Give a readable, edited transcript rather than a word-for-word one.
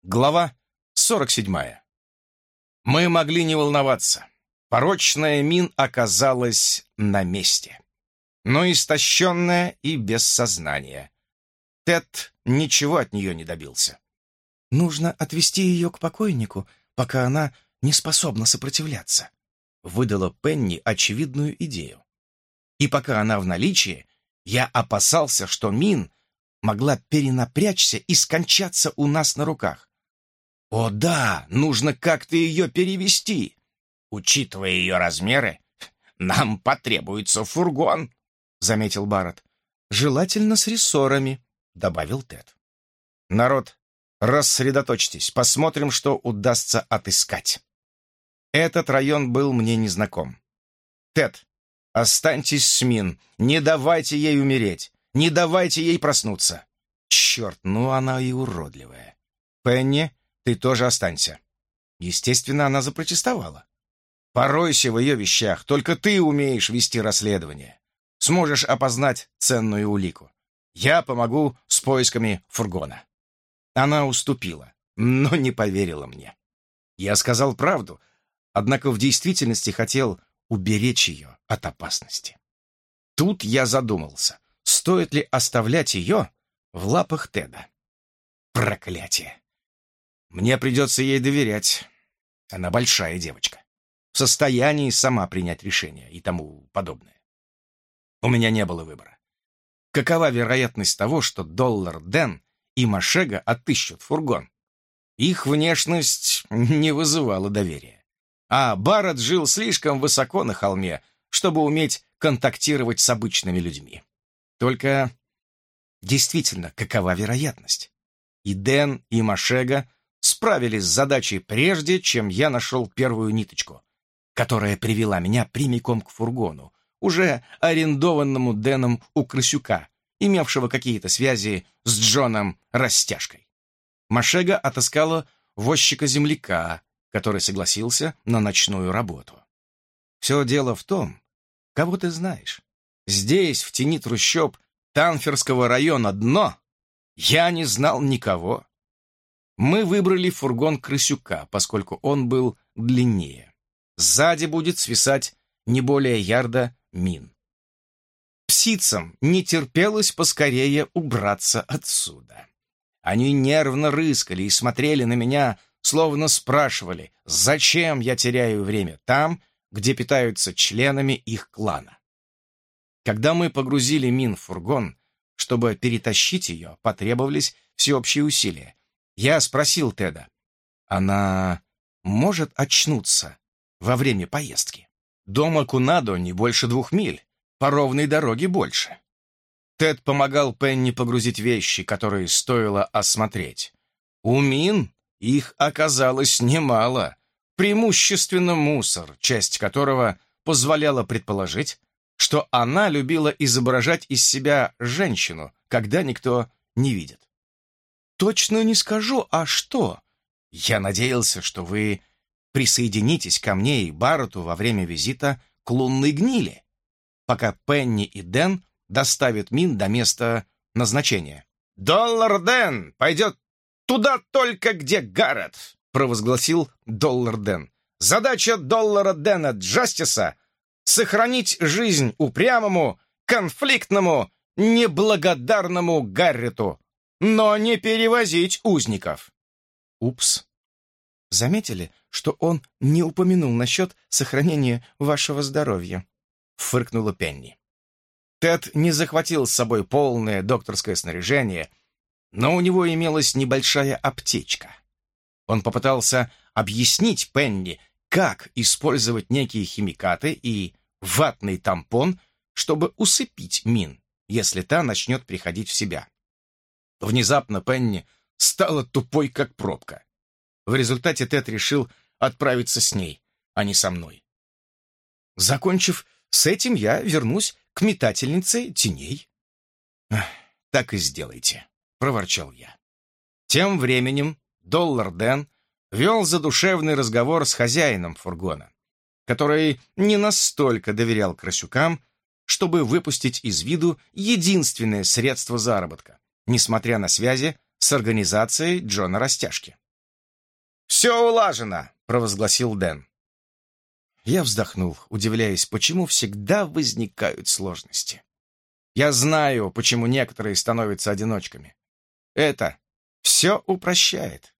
Глава 47. Мы могли не волноваться. Порочная Мин оказалась на месте, но истощенная и без сознания. Тед ничего от нее не добился. «Нужно отвезти ее к покойнику, пока она не способна сопротивляться», выдала Пенни очевидную идею. И пока она в наличии, я опасался, что Мин могла перенапрячься и скончаться у нас на руках. О да, нужно как-то ее перевести. Учитывая ее размеры, нам потребуется фургон, заметил Барретт. Желательно с рессорами, добавил Тед. Народ, рассредоточьтесь, посмотрим, что удастся отыскать. Этот район был мне незнаком. Тед, останьтесь с Мин, не давайте ей умереть, не давайте ей проснуться. Черт, ну она и уродливая. Пенни, ты тоже останься. Естественно, она запротестовала. Поройся в ее вещах, только ты умеешь вести расследование. Сможешь опознать ценную улику. Я помогу с поисками фургона. Она уступила, но не поверила мне. Я сказал правду, однако в действительности хотел уберечь ее от опасности. Тут я задумался, стоит ли оставлять ее в лапах Теда. Проклятие! Мне придется ей доверять. Она большая девочка, в состоянии сама принять решение и тому подобное. У меня не было выбора. Какова вероятность того, что Доллар Дэн и Машега отыщут фургон? Их внешность не вызывала доверия. А Барретт жил слишком высоко на холме, чтобы уметь контактировать с обычными людьми. Только действительно, какова вероятность? И Дэн, и Машега справились с задачей прежде, чем я нашел первую ниточку, которая привела меня прямиком к фургону, уже арендованному Дэном у Крысюка, имевшего какие-то связи с Джоном Растяжкой. Машега отыскала возчика-земляка, который согласился на ночную работу. Все дело в том, кого ты знаешь. Здесь, в тени трущоб Танферского района дно, я не знал никого. Мы выбрали фургон Крысюка, поскольку он был длиннее. Сзади будет свисать не более ярда Мин. Псицам не терпелось поскорее убраться отсюда. Они нервно рыскали и смотрели на меня, словно спрашивали, зачем я теряю время там, где питаются членами их клана. Когда мы погрузили Мин в фургон, чтобы перетащить ее, потребовались всеобщие усилия. Я спросил Теда, она может очнуться во время поездки? Дома Кунадо не больше 2 миль, по ровной дороге больше. Тед помогал Пенни погрузить вещи, которые стоило осмотреть. У Мин их оказалось немало, преимущественно мусор, часть которого позволяла предположить, что она любила изображать из себя женщину, когда никто не видит. «Точно не скажу, а что? Я надеялся, что вы присоединитесь ко мне и Барретту во время визита к лунной гнили, пока Пенни и Дэн доставят Мин до места назначения». «Доллар Дэн пойдет туда только, где Гарретт», провозгласил Доллар Дэн. «Задача Доллара Дэна Джастиса — сохранить жизнь упрямому, конфликтному, неблагодарному Гарретту, но не перевозить узников». Упс. Заметили, что он не упомянул насчет сохранения вашего здоровья? Фыркнула Пенни. Тед не захватил с собой полное докторское снаряжение, но у него имелась небольшая аптечка. Он попытался объяснить Пенни, как использовать некие химикаты и ватный тампон, чтобы усыпить Мин, если та начнет приходить в себя. Внезапно Пенни стала тупой, как пробка. В результате Тед решил отправиться с ней, а не со мной. Закончив с этим, я вернусь к метательнице теней. «Так и сделайте», — проворчал я. Тем временем Доллар Дэн вел задушевный разговор с хозяином фургона, который не настолько доверял Крысюкам, чтобы выпустить из виду единственное средство заработка, несмотря на связи с организацией Джона Растяжки. «Все улажено!» — провозгласил Дэн. Я вздохнул, удивляясь, почему всегда возникают сложности. Я знаю, почему некоторые становятся одиночками. Это все упрощает.